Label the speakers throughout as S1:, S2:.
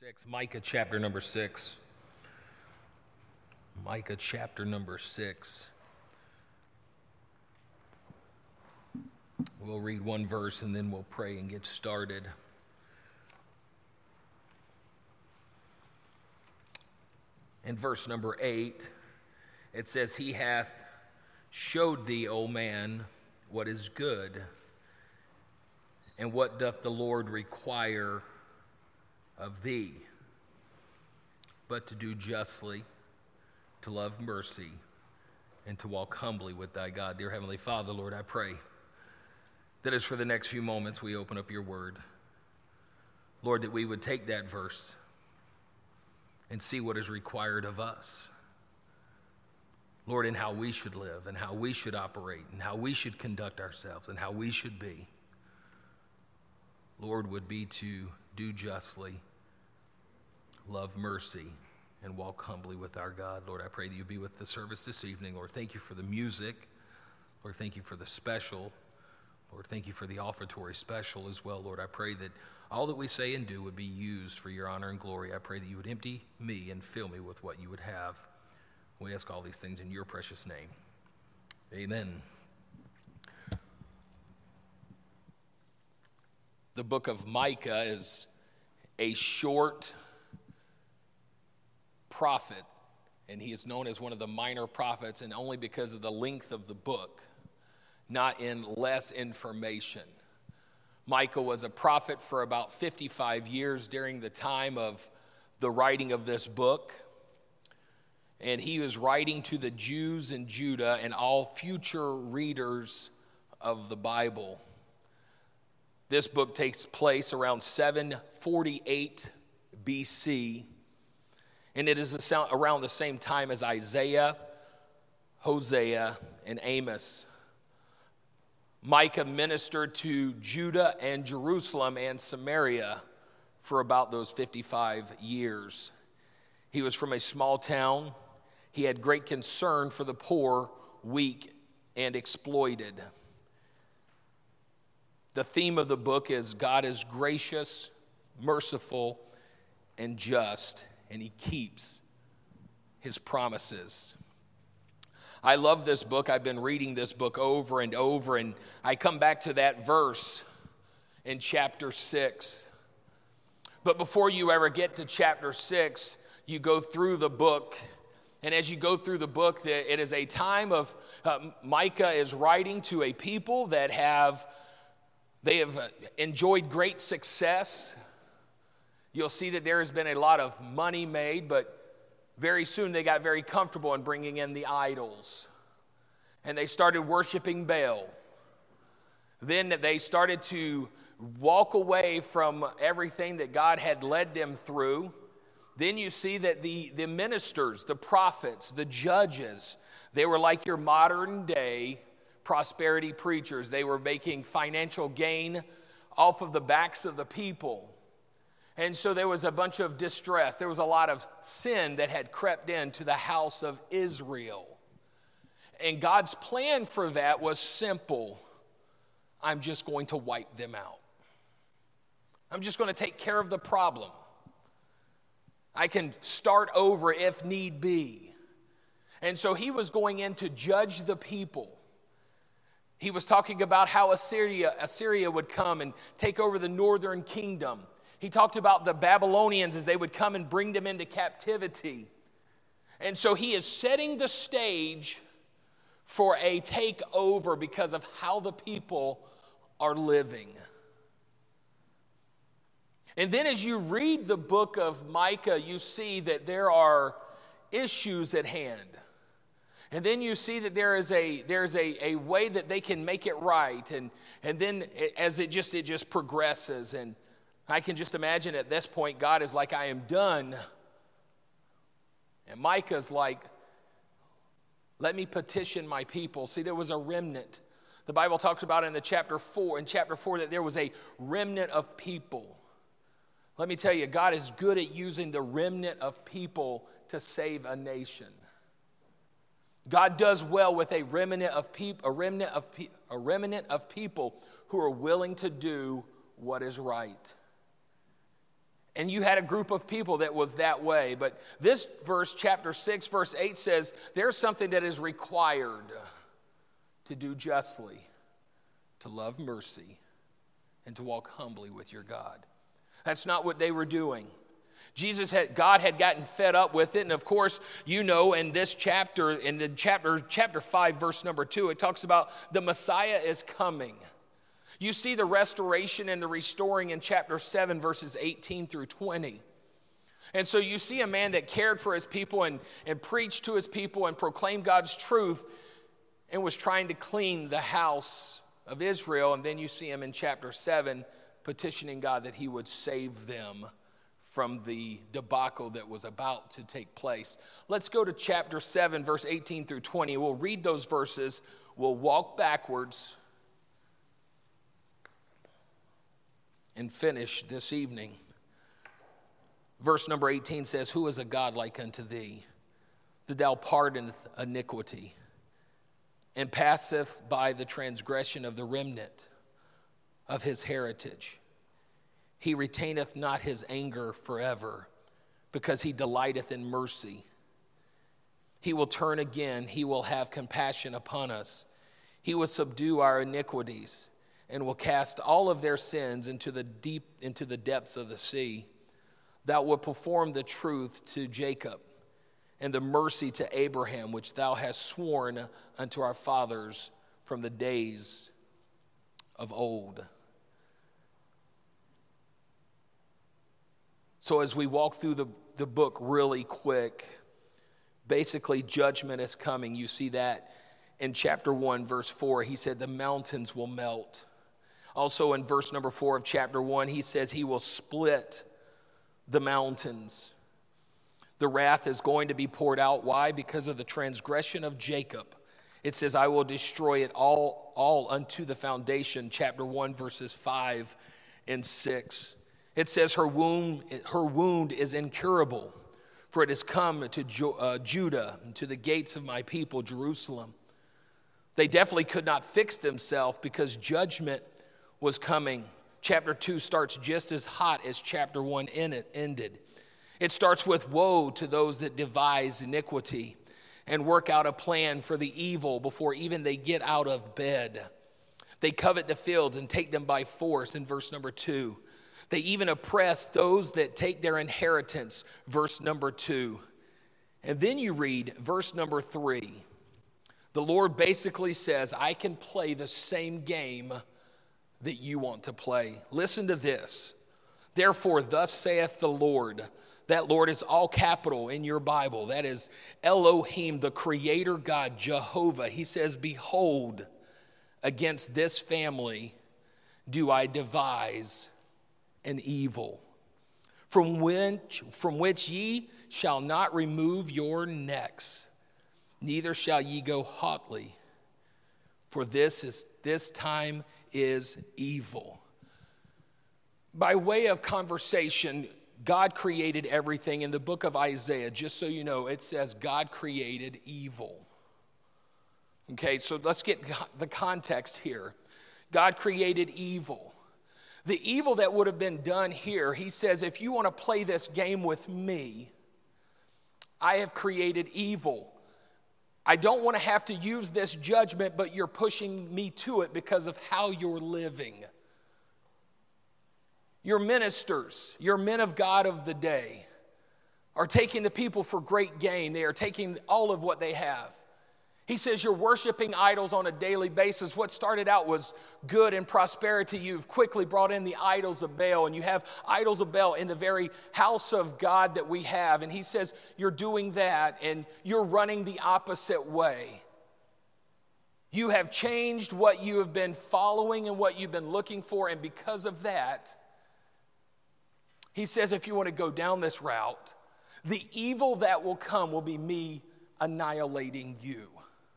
S1: 6, Micah chapter number 6. Micah chapter number 6. We'll read one verse and then we'll pray and get started. In verse number 8, it says, He hath showed thee, O man, what is good, and what doth the Lord require of thee, but to do justly, to love mercy, and to walk humbly with thy God. Dear Heavenly Father, Lord, I pray that as for the next few moments we open up your word, Lord, that we would take that verse and see what is required of us, Lord, in how we should live and how we should operate and how we should conduct ourselves and how we should be. Lord, would be to do justly, love mercy, and walk humbly with our God. Lord, I pray that you be with the service this evening. Lord, thank you for the music. Lord, thank you for the special. Lord, thank you for the offertory special as well. Lord, I pray that all that we say and do would be used for your honor and glory. I pray that you would empty me and fill me with what you would have. We ask all these things in your precious name. Amen. The book of Micah is a short prophet, and he is known as one of the minor prophets, and only because of the length of the book, not in less information. Micah was a prophet for about 55 years during the time of the writing of this book, and he was writing to the Jews in Judah and all future readers of the Bible. This book takes place around 748 BC, and it is around the same time as Isaiah, Hosea, and Amos. Micah ministered to Judah and Jerusalem and Samaria for about those 55 years. He was from a small town. He had great concern for the poor, weak, and exploited. The theme of the book is God is gracious, merciful, and just, and he keeps his promises. I love this book. I've been reading this book over and over, and I come back to that verse in chapter 6. But before you ever get to chapter 6, you go through the book, and as you go through the book, it is a time of Micah is writing to a people that have enjoyed great success. You'll see that there has been a lot of money made, but very soon they got very comfortable in bringing in the idols. And they started worshiping Baal. Then they started to walk away from everything that God had led them through. Then you see that the ministers, the prophets, the judges, they were like your modern day prosperity preachers. They were making financial gain off of the backs of the people. And so there was a bunch of distress. There was a lot of sin that had crept into the house of Israel. And God's plan for that was simple. I'm just going to wipe them out. I'm just going to take care of the problem. I can start over if need be. And so he was going in to judge the people. He was talking about how Assyria would come and take over the northern kingdom. He talked about the Babylonians as they would come and bring them into captivity. And so he is setting the stage for a takeover because of how the people are living. And then as you read the book of Micah, you see that there are issues at hand. And then you see that there's a way that they can make it right. And then as it just progresses. And I can just imagine at this point, God is like, I am done. And Micah's like, let me petition my people. See, there was a remnant. The Bible talks about in chapter 4, that there was a remnant of people. Let me tell you, God is good at using the remnant of people to save a nation. God does well with a remnant of people who are willing to do what is right. And you had a group of people that was that way. But this verse, chapter 6, verse 8 says, there's something that is required to do justly, to love mercy, and to walk humbly with your God. That's not what they were doing. God had gotten fed up with it. And of course, you know, in this chapter, in the chapter 5, verse number 2, it talks about the Messiah is coming. You see the restoration and the restoring in chapter 7, verses 18 through 20. And so you see a man that cared for his people and preached to his people and proclaimed God's truth and was trying to clean the house of Israel. And then you see him in chapter 7 petitioning God that he would save them from the debacle that was about to take place. Let's go to chapter 7, verse 18 through 20. We'll read those verses. We'll walk backwards and finish this evening. Verse number 18 says, who is a God like unto thee, that thou pardoneth iniquity, and passeth by the transgression of the remnant of his heritage? He retaineth not his anger forever, because he delighteth in mercy. He will turn again, he will have compassion upon us. He will subdue our iniquities, and will cast all of their sins into the depths of the sea. Thou wilt perform the truth to Jacob, and the mercy to Abraham, which thou hast sworn unto our fathers from the days of old. So as we walk through the book really quick, basically judgment is coming. You see that in chapter 1, verse 4. He said the mountains will melt. Also in verse number 4 of chapter 1, he says he will split the mountains. The wrath is going to be poured out. Why? Because of the transgression of Jacob. It says, I will destroy it all unto the foundation. Chapter 1, verses 5 and 6. It says her wound is incurable, for it has come to Judah, and to the gates of my people, Jerusalem. They definitely could not fix themselves because judgment was coming. Chapter 2 starts just as hot as chapter 1 ended. It starts with woe to those that devise iniquity and work out a plan for the evil before even they get out of bed. They covet the fields and take them by force in verse number 2. They even oppress those that take their inheritance, verse number 2. And then you read verse number 3. The Lord basically says, I can play the same game that you want to play. Listen to this. Therefore, thus saith the Lord. That Lord is all capital in your Bible. That is Elohim, the creator God, Jehovah. He says, behold, against this family do I devise an evil, from which ye shall not remove your necks, neither shall ye go hotly, for this time is evil. By way of conversation, God created everything. In the book of Isaiah, just so you know, it says God created evil. Okay, so let's get the context here. God created evil. The evil that would have been done here, he says, if you want to play this game with me, I have created evil. I don't want to have to use this judgment, but you're pushing me to it because of how you're living. Your ministers, your men of God of the day, are taking the people for great gain. They are taking all of what they have. He says you're worshiping idols on a daily basis. What started out was good and prosperity. You've quickly brought in the idols of Baal, and you have idols of Baal in the very house of God that we have. And he says you're doing that, and you're running the opposite way. You have changed what you have been following and what you've been looking for, and because of that, he says if you want to go down this route, the evil that will come will be me annihilating you.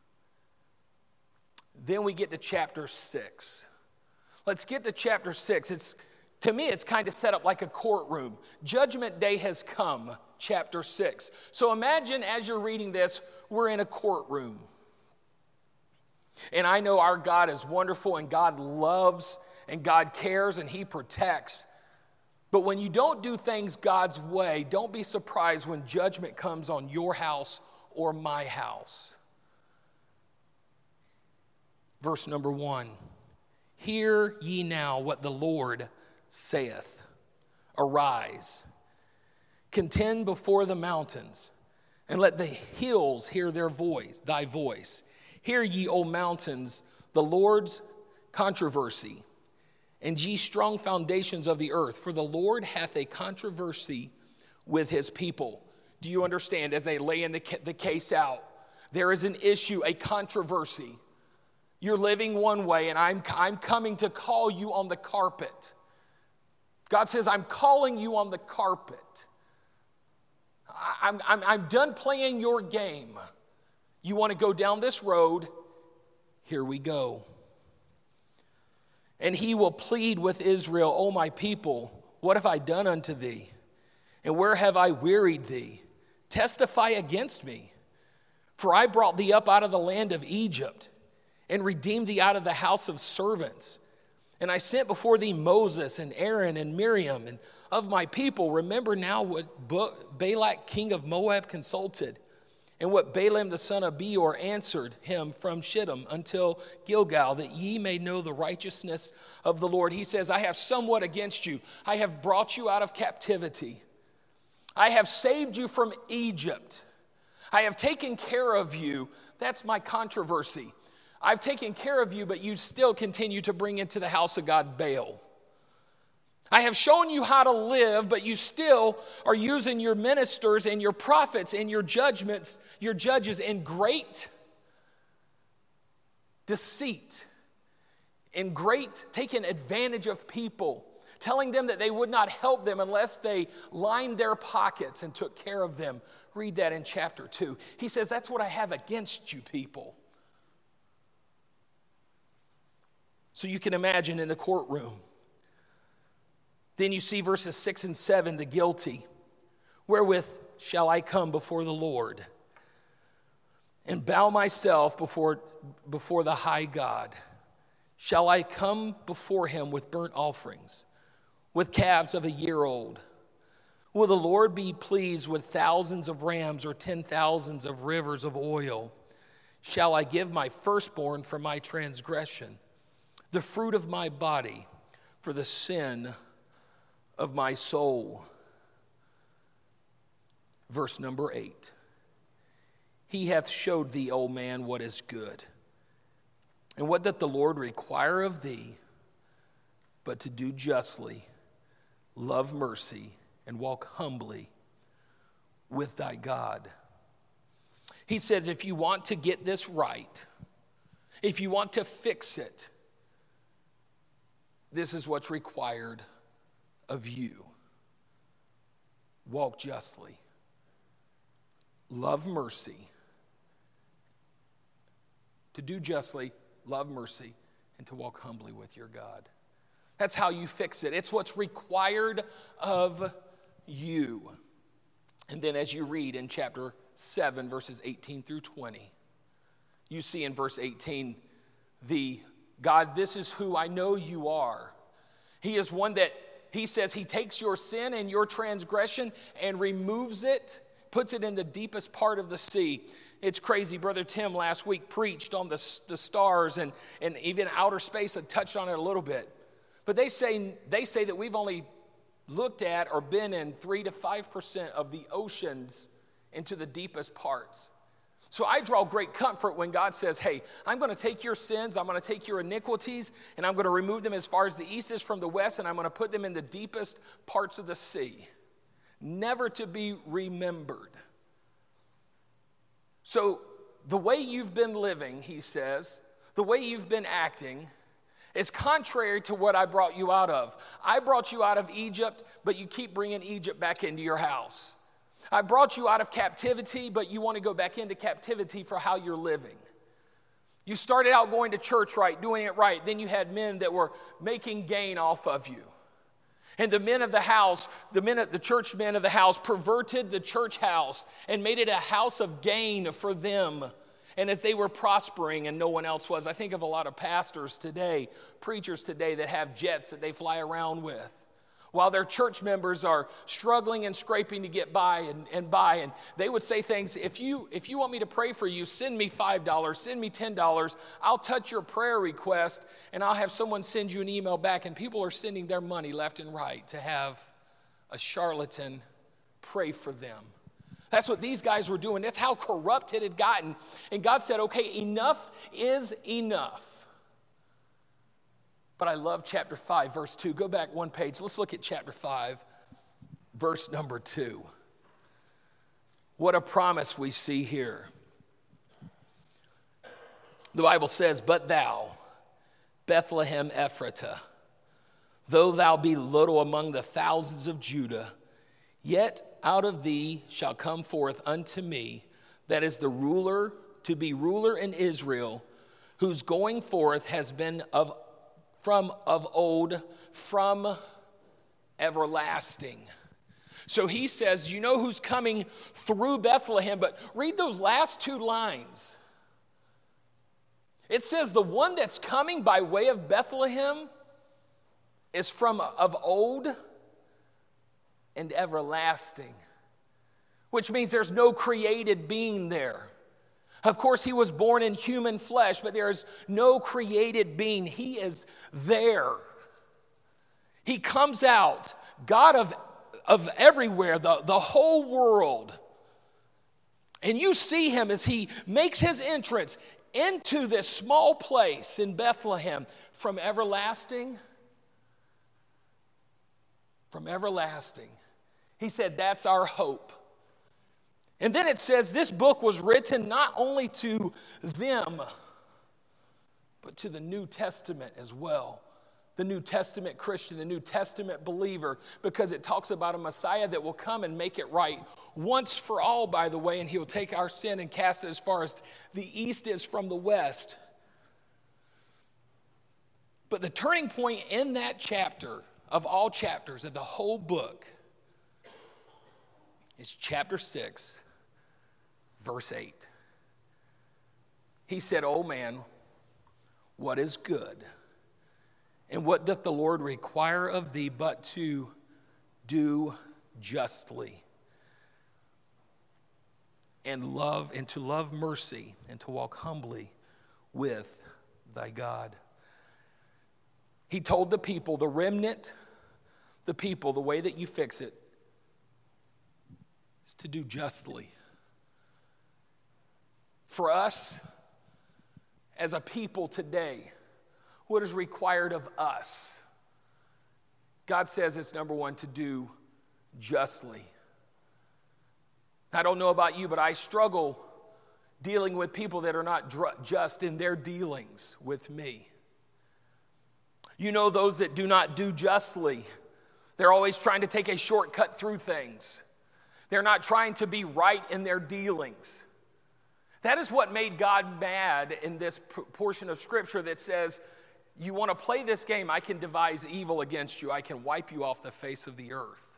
S1: Then we get to chapter 6. Let's get to chapter 6. To me, it's kind of set up like a courtroom. Judgment day has come, chapter 6. So imagine as you're reading this, we're in a courtroom. And I know our God is wonderful, and God loves, and God cares, and he protects. But when you don't do things God's way, don't be surprised when judgment comes on your house or my house. Verse number 1. Hear ye now what the Lord saith. Arise, contend before the mountains, and let the hills hear their voice, thy voice. Hear ye, O mountains, the Lord's controversy, and ye strong foundations of the earth. For the Lord hath a controversy with his people. Do you understand? As they lay in the case out, there is an issue, a controversy. You're living one way, and I'm coming to call you on the carpet. God says, I'm calling you on the carpet. I'm done playing your game. You want to go down this road? Here we go. And he will plead with Israel, O my people, what have I done unto thee? And where have I wearied thee? Testify against me. For I brought thee up out of the land of Egypt, and redeemed thee out of the house of servants. And I sent before thee Moses and Aaron and Miriam, and of my people, remember now what Balak king of Moab consulted, and what Balaam the son of Beor answered him from Shittim until Gilgal, that ye may know the righteousness of the Lord. He says, I have somewhat against you. I have brought you out of captivity. I have saved you from Egypt. I have taken care of you. That's my controversy. I've taken care of you, but you still continue to bring into the house of God Baal. I have shown you how to live, but you still are using your ministers and your prophets and your judges in great deceit, in great taking advantage of people, telling them that they would not help them unless they lined their pockets and took care of them. Read that in chapter 2. He says, that's what I have against you people. So you can imagine in the courtroom. Then you see verses 6 and 7, the guilty. Wherewith shall I come before the Lord and bow myself before the high God? Shall I come before him with burnt offerings, with calves of a year old? Will the Lord be pleased with thousands of rams or 10,000s of rivers of oil? Shall I give my firstborn for my transgression, the fruit of my body for the sin of my soul? Verse number 8. He hath showed thee, O man, what is good. And what doth the Lord require of thee, but to do justly, love mercy, and walk humbly with thy God. He says, if you want to get this right, if you want to fix it, this is what's required of you. Walk justly. Love mercy. To do justly, love mercy, and to walk humbly with your God. That's how you fix it. It's what's required of you. And then as you read in chapter 7, verses 18 through 20, you see in verse 18, God, this is who I know you are. He is one that, he says, he takes your sin and your transgression and removes it, puts it in the deepest part of the sea. It's crazy. Brother Tim last week preached on the stars and even outer space, and touched on it a little bit. But they say that we've only looked at or been in 3 to 5% of the oceans into the deepest parts. So I draw great comfort when God says, hey, I'm going to take your sins, I'm going to take your iniquities, and I'm going to remove them as far as the east is from the west, and I'm going to put them in the deepest parts of the sea, never to be remembered. So the way you've been living, he says, the way you've been acting is contrary to what I brought you out of. I brought you out of Egypt, but you keep bringing Egypt back into your house. I brought you out of captivity, but you want to go back into captivity for how you're living. You started out going to church right, doing it right. Then you had men that were making gain off of you. And the men of the house, the church men of the house perverted the church house and made it a house of gain for them. And as they were prospering and no one else was, I think of a lot of pastors today, preachers today that have jets that they fly around with. while their church members are struggling and scraping to get by and buy. And they would say things, if you want me to pray for you, send me $5, send me $10. I'll touch your prayer request, and I'll have someone send you an email back. And people are sending their money left and right to have a charlatan pray for them. That's what these guys were doing. That's how corrupt it had gotten. And God said, okay, enough is enough. But I love chapter 5, verse 2. Go back one page. Let's look at chapter 5, verse number 2. What a promise we see here. The Bible says, but thou, Bethlehem Ephratah, though thou be little among the thousands of Judah, yet out of thee shall come forth unto me, that is the ruler, to be ruler in Israel, whose going forth has been from old, from everlasting. So he says, you know who's coming through Bethlehem, but read those last two lines. It says the one that's coming by way of Bethlehem is from of old and everlasting, which means there's no created being there. Of course, he was born in human flesh, but there is no created being. He is there. He comes out, God of everywhere, the whole world. And you see him as he makes his entrance into this small place in Bethlehem from everlasting. From everlasting. He said, that's our hope. And then it says this book was written not only to them, but to the New Testament as well. The New Testament Christian, the New Testament believer, because it talks about a Messiah that will come and make it right once for all, by the way, and he'll take our sin and cast it as far as the east is from the west. But the turning point in that chapter, of all chapters of the whole book, is chapter 6, verse 8. He said, O man, what is good? And what doth the Lord require of thee but to do justly and to love mercy and to walk humbly with thy God? He told the people, the remnant, the people, the way that you fix it is to do justly. For us, as a people today, what is required of us? God says it's number one, to do justly. I don't know about you, but I struggle dealing with people that are not just in their dealings with me. You know, those that do not do justly, they're always trying to take a shortcut through things. They're not trying to be right in their dealings. That is what made God mad in this portion of Scripture that says, you want to play this game, I can devise evil against you. I can wipe you off the face of the earth.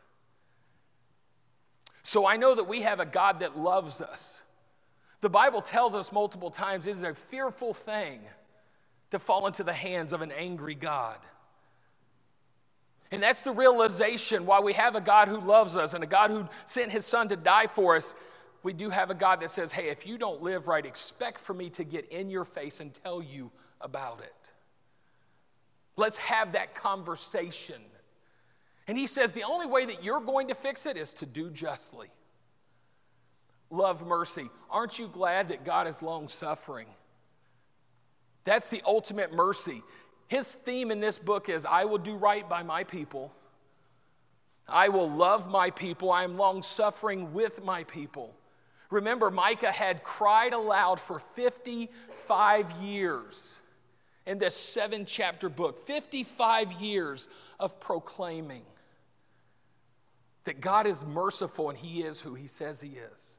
S1: So I know that we have a God that loves us. The Bible tells us multiple times it is a fearful thing to fall into the hands of an angry God. And that's the realization why we have a God who loves us and a God who sent his son to die for us. We do have a God that says, hey, if you don't live right, expect for me to get in your face and tell you about it. Let's have that conversation. And he says the only way that you're going to fix it is to do justly. Love mercy. Aren't you glad that God is long-suffering? That's the ultimate mercy. His theme in this book is, I will do right by my people. I will love my people. I am long-suffering with my people. Remember, Micah had cried aloud for 55 years in this 7-chapter book. 55 years of proclaiming that God is merciful and he is who he says he is.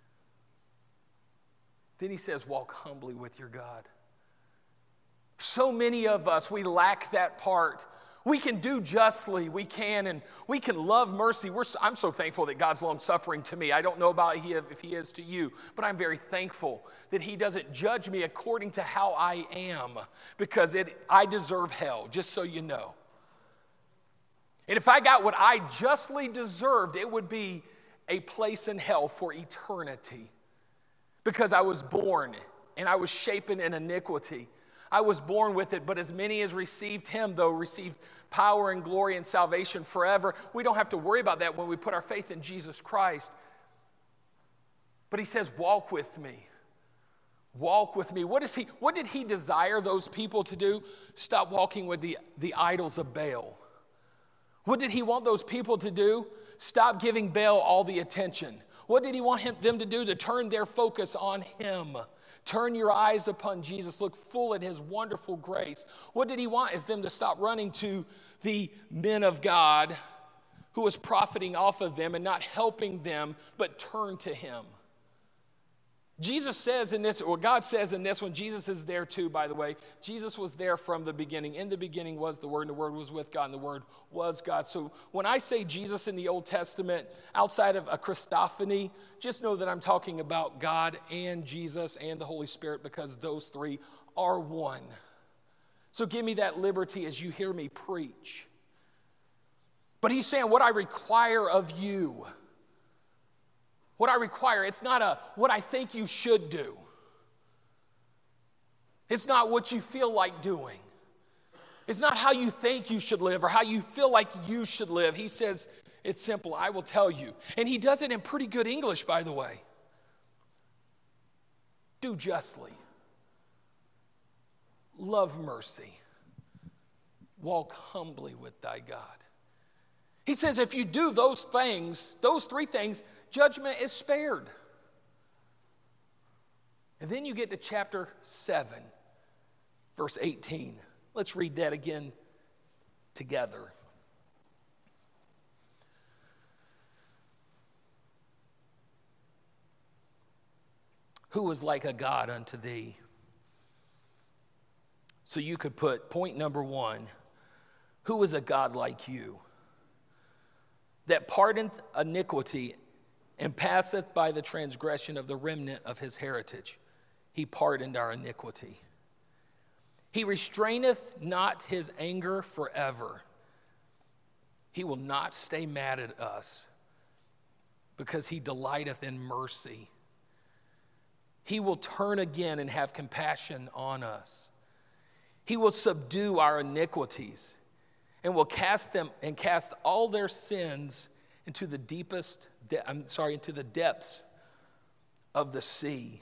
S1: Then he says, walk humbly with your God. So many of us, we lack that part. We can do justly, we can, and we can love mercy. I'm so thankful that God's long-suffering to me. I don't know about if he is to you, but I'm very thankful that he doesn't judge me according to how I am, because I deserve hell, just so you know. And if I got what I justly deserved, it would be a place in hell for eternity. Because I was born and I was shapen in iniquity. I was born with it, but as many as received him, though, received power and glory and salvation forever. We don't have to worry about that when we put our faith in Jesus Christ. But he says, walk with me. Walk with me. What did he desire those people to do? Stop walking with the idols of Baal. What did he want those people to do? Stop giving Baal all the attention. What did he want them to do? To turn their focus on him. Turn your eyes upon Jesus. Look full at his wonderful grace. What did he want? Is them to stop running to the men of God who was profiting off of them and not helping them, but turn to him. Jesus says in this, or God says in this one, Jesus is there too, by the way. Jesus was there from the beginning. In the beginning was the Word, and the Word was with God, and the Word was God. So when I say Jesus in the Old Testament, outside of a Christophany, just know that I'm talking about God and Jesus and the Holy Spirit, because those three are one. So give me that liberty as you hear me preach. But he's saying, what I require of you. What I require, it's not what I think you should do. It's not what you feel like doing. It's not how you think you should live or how you feel like you should live. He says, it's simple, I will tell you. And he does it in pretty good English, by the way. Do justly. Love mercy. Walk humbly with thy God. He says if you do those things, those three things, judgment is spared. And then you get to chapter 7, verse 18. Let's read that again together. Who is like a God unto thee? So you could put point number 1, who is a God like you, that pardoneth iniquity and passeth by the transgression of the remnant of his heritage. He pardoned our iniquity. He restraineth not his anger forever. He will not stay mad at us, because he delighteth in mercy. He will turn again and have compassion on us. He will subdue our iniquities and will cast all their sins into the into the depths of the sea.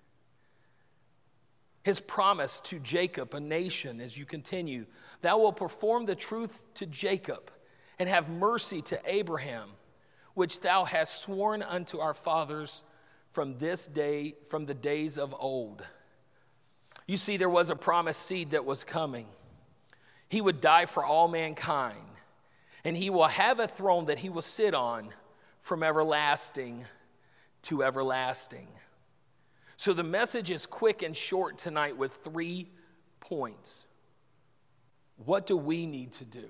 S1: His promise to Jacob, a nation, as you continue, thou wilt perform the truth to Jacob and have mercy to Abraham, which thou hast sworn unto our fathers from the days of old. You see, there was a promised seed that was coming. He would die for all mankind, and he will have a throne that he will sit on from everlasting to everlasting. So the message is quick and short tonight with 3 points. What do we need to do?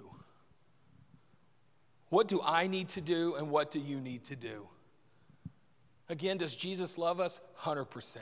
S1: What do I need to do, and what do you need to do? Again, does Jesus love us? 100%.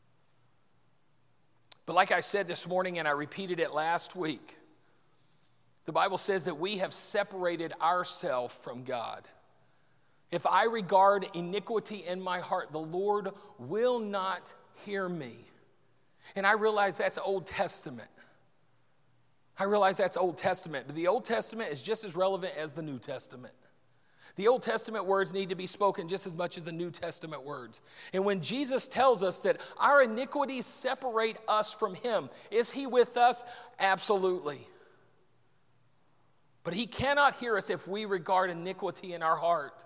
S1: But like I said this morning, and I repeated it last week, the Bible says that we have separated ourselves from God. If I regard iniquity in my heart, the Lord will not hear me. And I realize that's Old Testament. But the Old Testament is just as relevant as the New Testament. The Old Testament words need to be spoken just as much as the New Testament words. And when Jesus tells us that our iniquities separate us from him, is he with us? Absolutely. But he cannot hear us if we regard iniquity in our heart.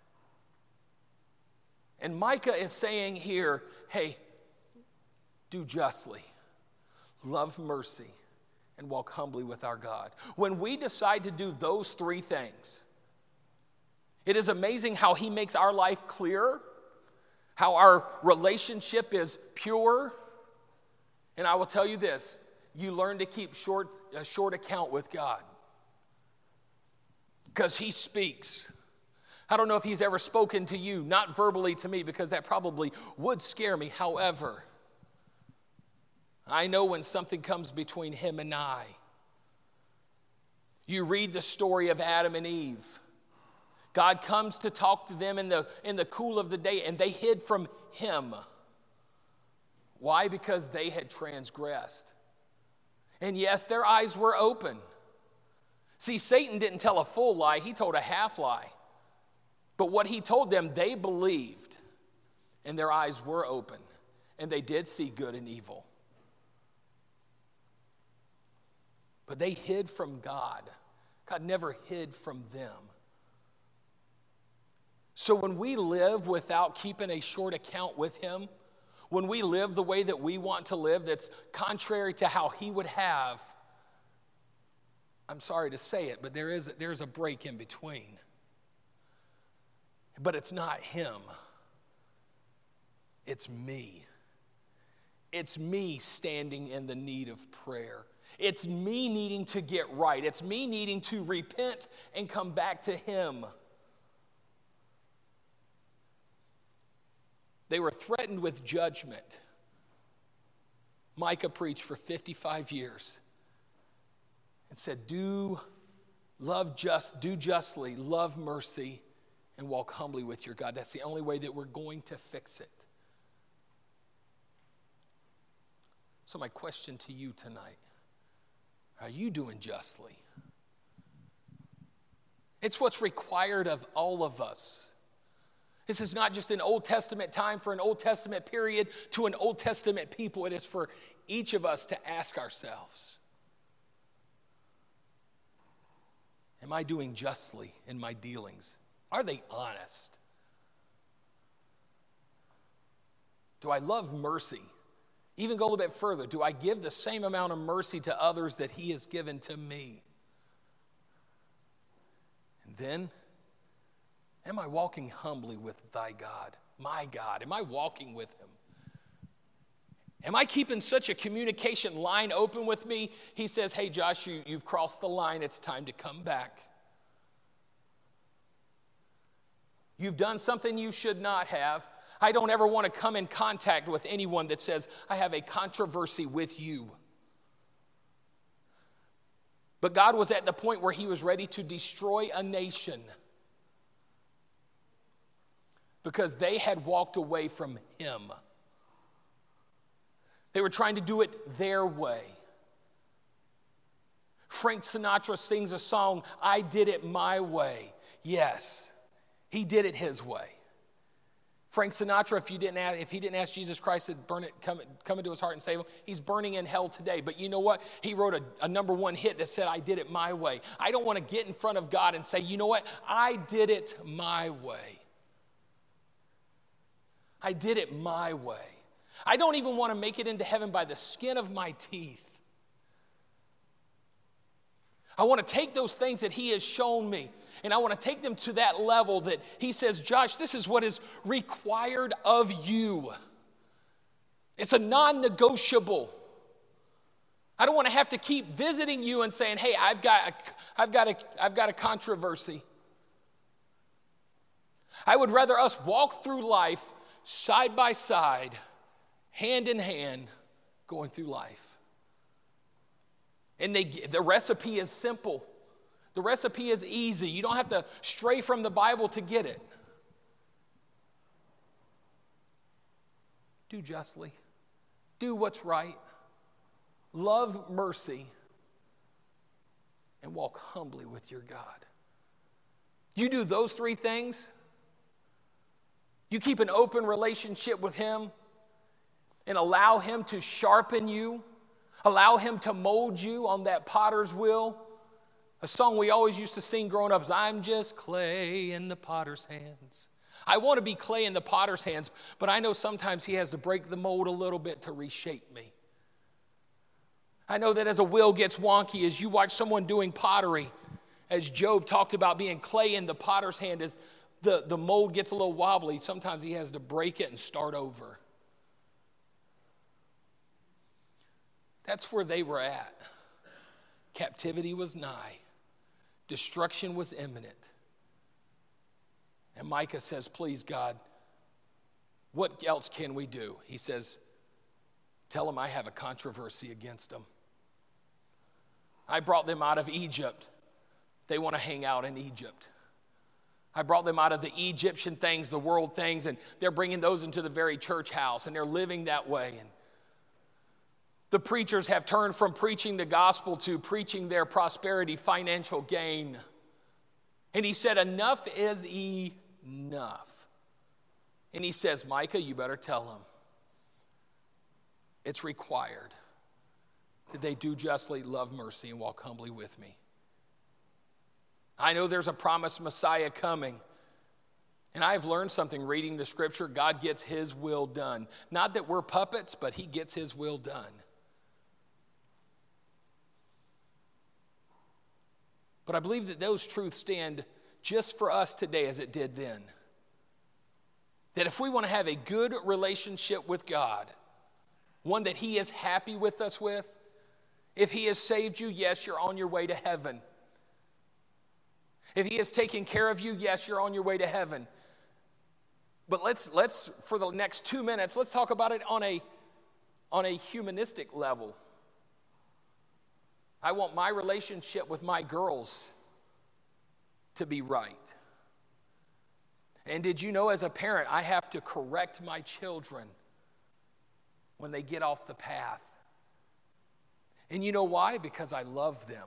S1: And Micah is saying here, hey, do justly, love mercy, and walk humbly with our God. When we decide to do those 3 things, it is amazing how he makes our life clearer, how our relationship is pure. And I will tell you this, you learn to keep a short account with God, because he speaks. I don't know if he's ever spoken to you, not verbally to me, because that probably would scare me. However, I know when something comes between him and I. You read the story of Adam and Eve. God comes to talk to them in the cool of the day, and they hid from him. Why? Because they had transgressed. And yes, their eyes were open. See, Satan didn't tell a full lie, he told a half lie. But what he told them, they believed, and their eyes were open, and they did see good and evil. But they hid from God. God never hid from them. So when we live without keeping a short account with him, when we live the way that we want to live that's contrary to how he would have, I'm sorry to say it, but there's a break in between. But it's not him. It's me. It's me standing in the need of prayer. It's me needing to get right. It's me needing to repent and come back to him. They were threatened with judgment. Micah preached for 55 years and said, do justly, love mercy, and walk humbly with your God. That's the only way that we're going to fix it. So my question to you tonight, are you doing justly? It's what's required of all of us. This is not just an Old Testament time for an Old Testament period to an Old Testament people. It is for each of us to ask ourselves, am I doing justly in my dealings? Are they honest? Do I love mercy? Even go a little bit further. Do I give the same amount of mercy to others that he has given to me? And then, am I walking humbly with thy God, my God? Am I walking with him? Am I keeping such a communication line open with me? He says, hey, Josh, you've crossed the line. It's time to come back. You've done something you should not have. I don't ever want to come in contact with anyone that says, I have a controversy with you. But God was at the point where he was ready to destroy a nation because they had walked away from him. They were trying to do it their way. Frank Sinatra sings a song, I did it my way. Yes, he did it his way. Frank Sinatra, if he didn't ask Jesus Christ to come into his heart and save him, he's burning in hell today. But you know what? He wrote a number one hit that said, I did it my way. I don't want to get in front of God and say, you know what? I did it my way. I did it my way. I don't even want to make it into heaven by the skin of my teeth. I want to take those things that he has shown me, and I want to take them to that level that he says, Josh, this is what is required of you. It's a non-negotiable. I don't want to have to keep visiting you and saying, hey, I've got a controversy. I would rather us walk through life side by side, hand in hand, going through life. And the recipe is simple. The recipe is easy. You don't have to stray from the Bible to get it. Do justly. Do what's right. Love mercy. And walk humbly with your God. You do those three things. You keep an open relationship with him and allow him to sharpen you. Allow him to mold you on that potter's wheel. A song we always used to sing growing up is, I'm just clay in the potter's hands. I want to be clay in the potter's hands, but I know sometimes he has to break the mold a little bit to reshape me. I know that as a wheel gets wonky, as you watch someone doing pottery, as Job talked about being clay in the potter's hand, as the mold gets a little wobbly, sometimes he has to break it and start over. That's where they were at. Captivity was nigh. Destruction was imminent. And Micah says, please, God, what else can we do? He says, tell them I have a controversy against them. I brought them out of Egypt they want to hang out in Egypt. I brought them out of the Egyptian things, the world things, and they're bringing those into the very church house, and they're living that way. And the preachers have turned from preaching the gospel to preaching their prosperity, financial gain. And he said, enough is enough. And he says, Micah, you better tell them. It's required that they do justly, love mercy, and walk humbly with me. I know there's a promised Messiah coming. And I've learned something reading the scripture. God gets his will done. Not that we're puppets, but he gets his will done. But I believe that those truths stand just for us today as it did then. That if we want to have a good relationship with God, one that he is happy with us with, if he has saved you, yes, you're on your way to heaven. If he has taken care of you, yes, you're on your way to heaven. But let's for the next 2 minutes, let's talk about it on a humanistic level. I want my relationship with my girls to be right. And did you know, as a parent, I have to correct my children when they get off the path. And you know why? Because I love them.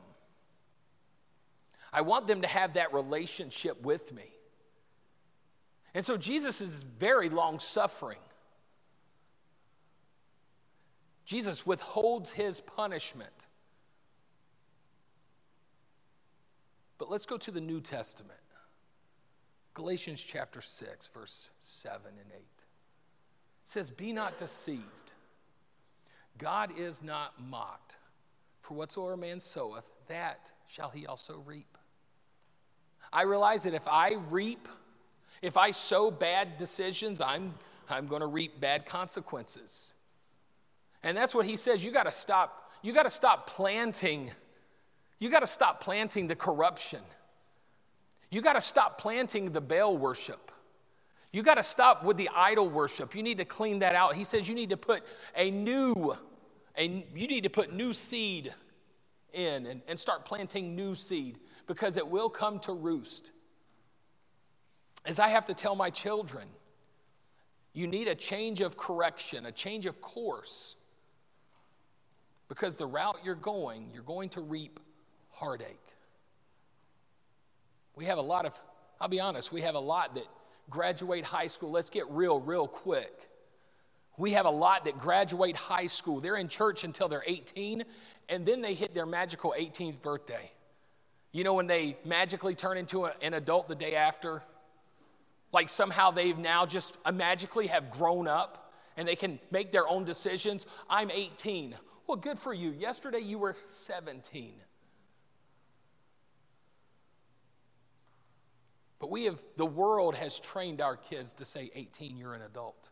S1: I want them to have that relationship with me. And so Jesus is very long-suffering. Jesus withholds his punishment. But let's go to the New Testament. Galatians chapter 6, verse 7 and 8. It says, be not deceived. God is not mocked. For whatsoever a man soweth, that shall he also reap. I realize that if I sow bad decisions, I'm going to reap bad consequences. And that's what he says. You got to stop planting. You got to stop planting the corruption. You got to stop planting the Baal worship. You got to stop with the idol worship. You need to clean that out. He says you need to put new seed in and start planting new seed, because it will come to roost. As I have to tell my children, you need a change of correction, a change of course, because the route you're going to reap heartache. I'll be honest, we have a lot that graduate high school. Let's get real quick. We have a lot that graduate high school. They're in church until they're 18, and then they hit their magical 18th birthday. You know, when they magically turn into an adult the day after? Like somehow they've now just magically have grown up, and they can make their own decisions. I'm 18. Well, good for you. Yesterday you were 17. But the world has trained our kids to say, 18, you're an adult.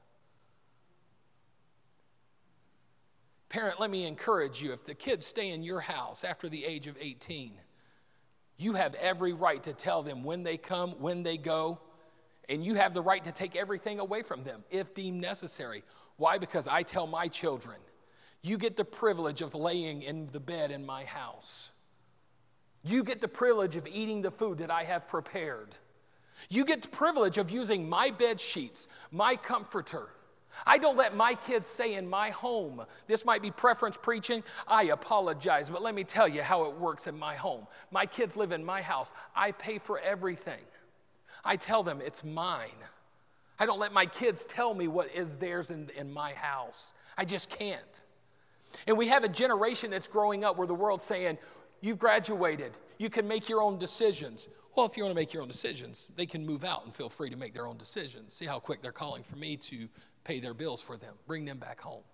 S1: Parent, let me encourage you, if the kids stay in your house after the age of 18, you have every right to tell them when they come, when they go, and you have the right to take everything away from them if deemed necessary. Why? Because I tell my children, you get the privilege of laying in the bed in my house. You get the privilege of eating the food that I have prepared. You get the privilege of using my bed sheets, my comforter. I don't let my kids say in my home, this might be preference preaching, I apologize, but let me tell you how it works in my home. My kids live in my house. I pay for everything. I tell them it's mine. I don't let my kids tell me what is theirs in my house. I just can't. And we have a generation that's growing up where the world's saying, you've graduated, you can make your own decisions. Well, if you want to make your own decisions, they can move out and feel free to make their own decisions. See how quick they're calling for me to pay their bills for them, bring them back home.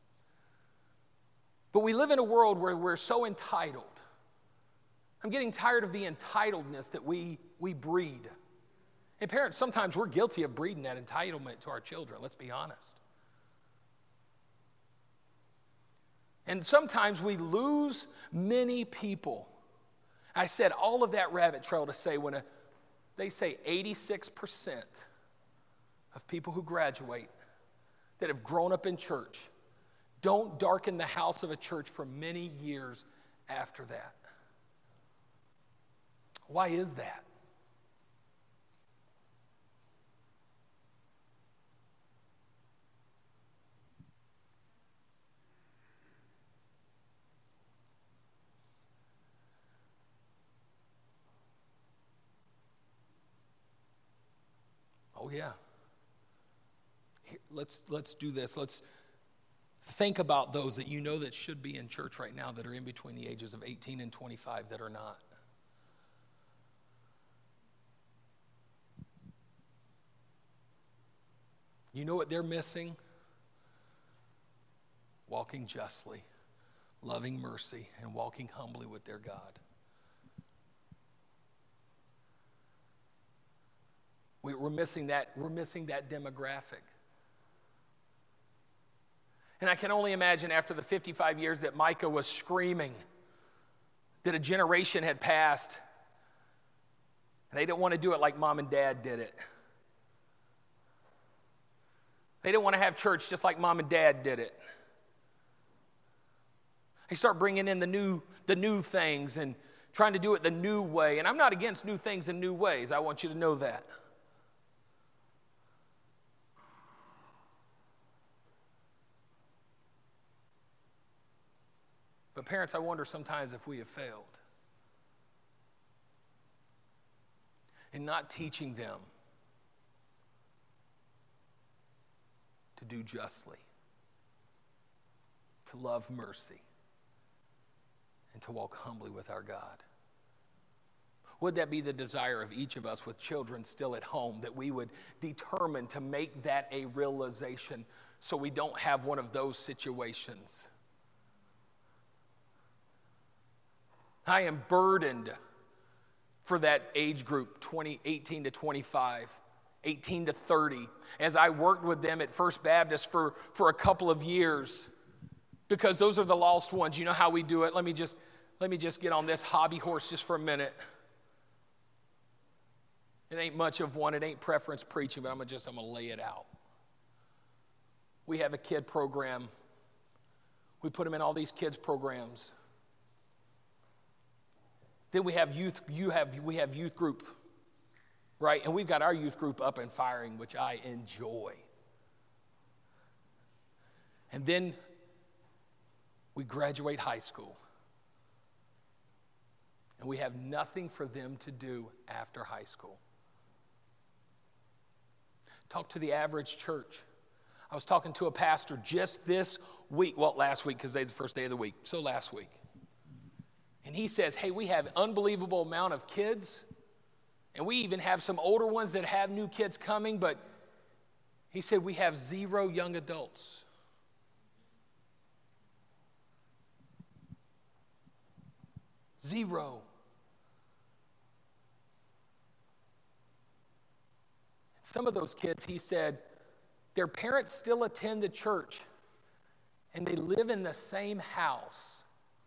S1: But we live in a world where we're so entitled. I'm getting tired of the entitledness that we breed. And parents, sometimes we're guilty of breeding that entitlement to our children, let's be honest. And sometimes we lose many people. I said all of that rabbit trail to say they say 86% of people who graduate that have grown up in church don't darken the house of a church for many years after that. Why is that? Oh, yeah. Here, let's do this. Let's think about those that you know that should be in church right now that are in between the ages of 18 and 25 that are not. You know what they're missing? Walking justly, loving mercy, and walking humbly with their God. We're missing that. We're missing that demographic. And I can only imagine after the 55 years that Micah was screaming that a generation had passed. And they didn't want to do it like mom and dad did it. They didn't want to have church just like mom and dad did it. They start bringing in the new things and trying to do it the new way. And I'm not against new things and new ways. I want you to know that. But parents, I wonder sometimes if we have failed in not teaching them to do justly, to love mercy, and to walk humbly with our God. Would that be the desire of each of us with children still at home, that we would determine to make that a realization so we don't have one of those situations? I am burdened for that age group, 18 to 25, 18 to 30, as I worked with them at First Baptist for a couple of years, because those are the lost ones. You know how we do it. Let me just get on this hobby horse just for a minute. It ain't much of one. It ain't preference preaching, but I'm going to lay it out. We have a kid program. We put them in all these kids programs. Then we have we have youth group, right? And we've got our youth group up and firing, which I enjoy. And then we graduate high school. And we have nothing for them to do after high school. Talk to the average church. I was talking to a pastor just this week, last week, because today's the first day of the week, so last week. And he says, hey, we have an unbelievable amount of kids, and we even have some older ones that have new kids coming, but he said we have 0 young adults. Zero. Some of those kids, he said, their parents still attend the church, and they live in the same house.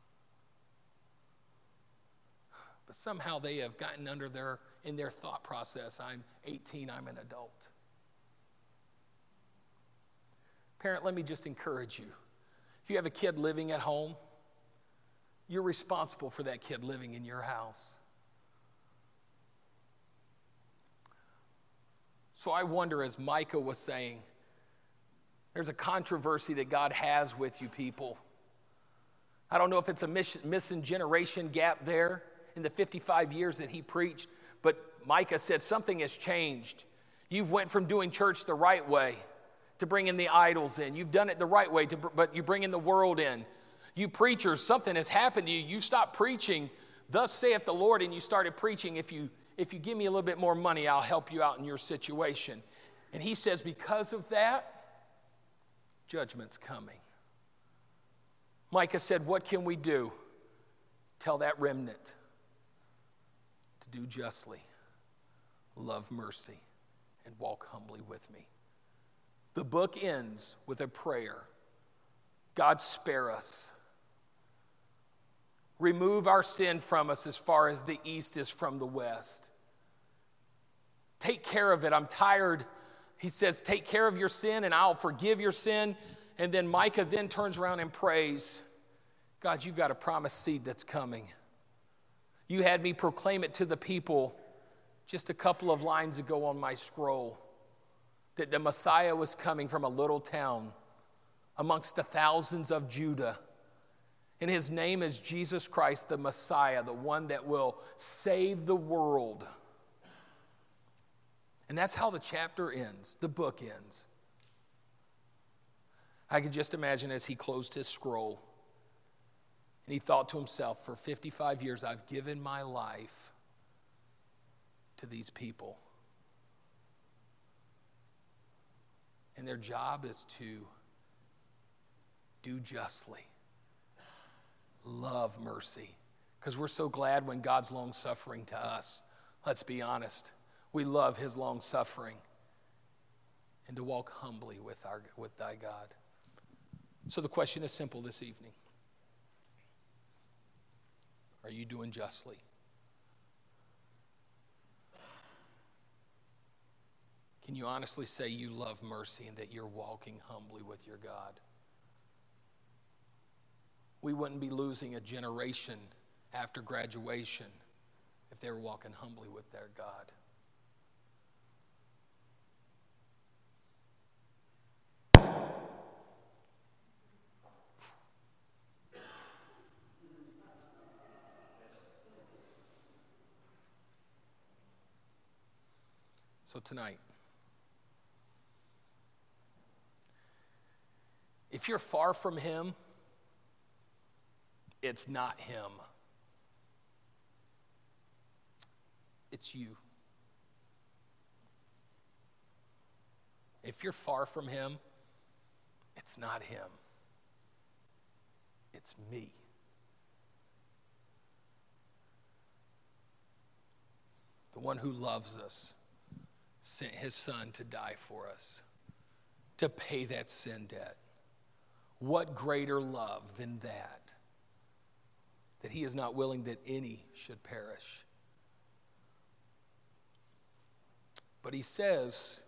S1: But somehow they have gotten in their thought process, I'm 18, I'm an adult. Parent, let me just encourage you. If you have a kid living at home, you're responsible for that kid living in your house. So I wonder, as Micah was saying, there's a controversy that God has with you people. I don't know if it's a missing generation gap there in the 55 years that he preached, but Micah said something has changed. You've went from doing church the right way to bringing the idols in. You've done it the right way, but you're bringing the world in. You preachers, something has happened to you. You stopped preaching, thus saith the Lord, and you started preaching, if you give me a little bit more money, I'll help you out in your situation. And he says, because of that, judgment's coming. Micah said, what can we do? Tell that remnant to do justly, love mercy, and walk humbly with me. The book ends with a prayer. God, spare us. Remove our sin from us as far as the east is from the west. Take care of it. I'm tired. He says, take care of your sin and I'll forgive your sin. And then Micah then turns around and prays, God, you've got a promised seed that's coming. You had me proclaim it to the people just a couple of lines ago on my scroll, that the Messiah was coming from a little town amongst the thousands of Judah. And his name is Jesus Christ, the Messiah, the one that will save the world. And that's how the chapter ends, the book ends. I could just imagine as he closed his scroll, and he thought to himself, for 55 years, I've given my life to these people. And their job is to do justly, love mercy. Because we're so glad when God's long-suffering to us. Let's be honest. We love his long-suffering. And to walk humbly with thy God. So the question is simple this evening. Are you doing justly? Can you honestly say you love mercy and that you're walking humbly with your God? We wouldn't be losing a generation after graduation if they were walking humbly with their God. So tonight, if you're far from him, it's not him. It's you. If you're far from him, it's not him. It's me. The one who loves us sent his son to die for us, to pay that sin debt. What greater love than that? That he is not willing that any should perish. But he says,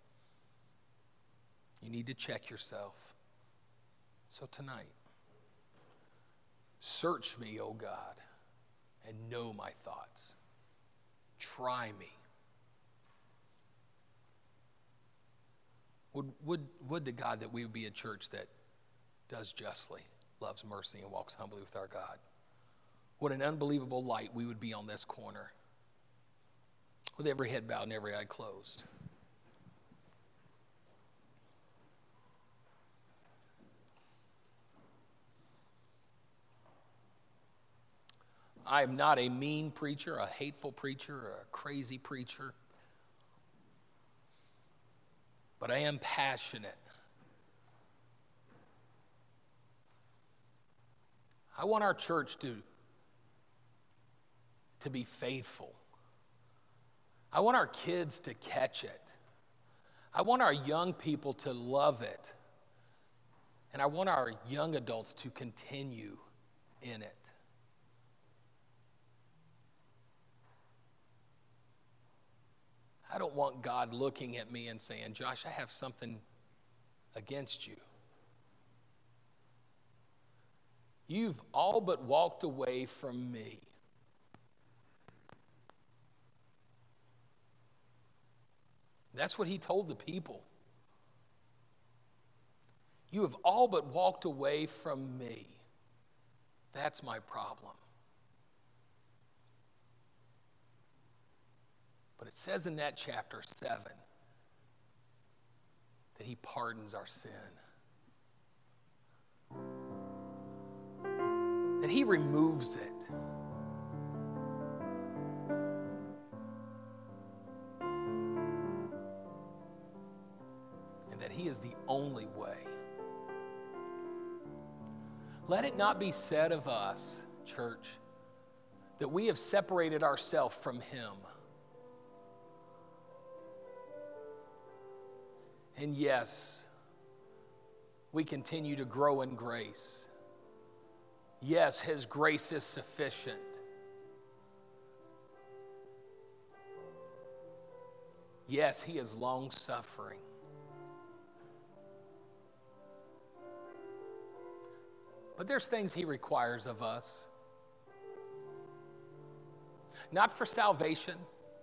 S1: you need to check yourself. So tonight, search me, O God, and know my thoughts. Try me. Would to God that we would be a church that does justly, loves mercy, and walks humbly with our God. What an unbelievable light we would be on this corner. With every head bowed and every eye closed. I am not a mean preacher, a hateful preacher, or a crazy preacher. But I am passionate. I want our church to be faithful. I want our kids to catch it. I want our young people to love it. And I want our young adults to continue in it. I don't want God looking at me and saying, Josh, I have something against you. You've all but walked away from me. That's what he told the people. You have all but walked away from me. That's my problem. But it says in that chapter 7 that he pardons our sin. That he removes it. And that he is the only way. Let it not be said of us, church, that we have separated ourselves from him. And yes, we continue to grow in grace. Yes, his grace is sufficient. Yes, he is long-suffering. But there's things he requires of us. not for salvation.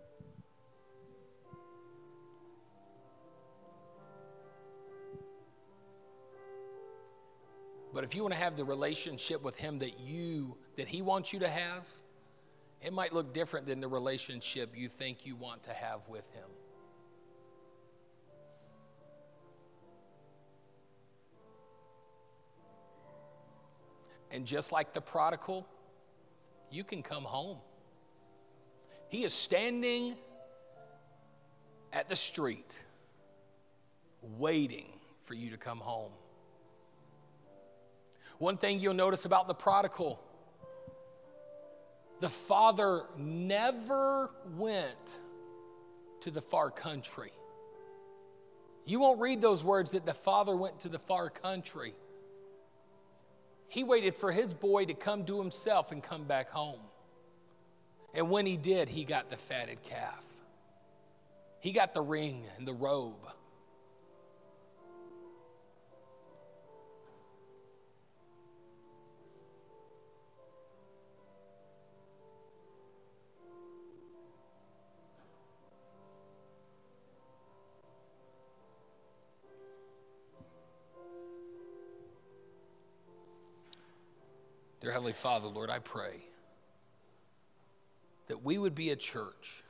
S1: But if you want to have the relationship with him that he wants you to have, it might look different than the relationship you think you want to have with him. And just like the prodigal, you can come home. He is standing at the street waiting for you to come home. One thing you'll notice about the prodigal, the father never went to the far country. You won't read those words that the father went to the far country. He waited for his boy to come to himself and come back home. And when he did, he got the fatted calf. He got the ring and the robe. Dear Heavenly Father, Lord, I pray that we would be a church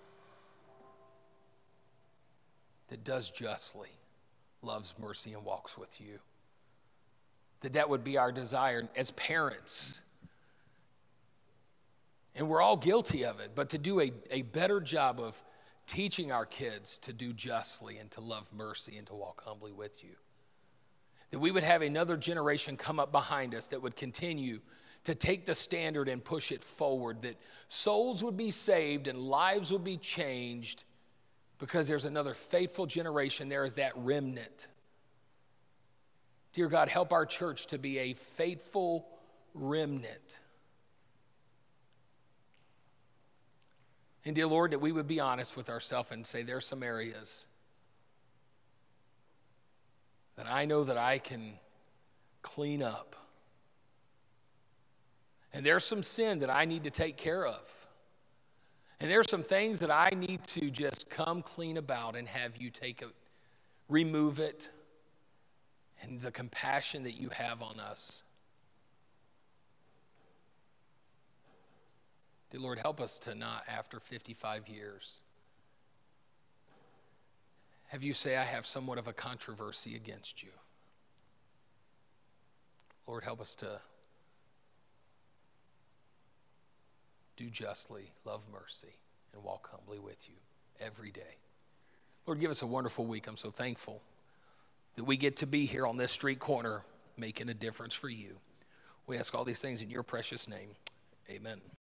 S1: that does justly, loves mercy, and walks with you. That would be our desire as parents. And we're all guilty of it, but to do a better job of teaching our kids to do justly and to love mercy and to walk humbly with you. That we would have another generation come up behind us that would continue to take the standard and push it forward, that souls would be saved and lives would be changed because there's another faithful generation. There is that remnant. Dear God, help our church to be a faithful remnant. And dear Lord, that we would be honest with ourselves and say there's some areas that I know that I can clean up. And there's some sin that I need to take care of. And there's some things that I need to just come clean about and have you remove it, and the compassion that you have on us. Dear Lord, help us to not, after 55 years, have you say, I have somewhat of a controversy against you. Lord, help us to do justly, love mercy, and walk humbly with you every day. Lord, give us a wonderful week. I'm so thankful that we get to be here on this street corner making a difference for you. We ask all these things in your precious name. Amen.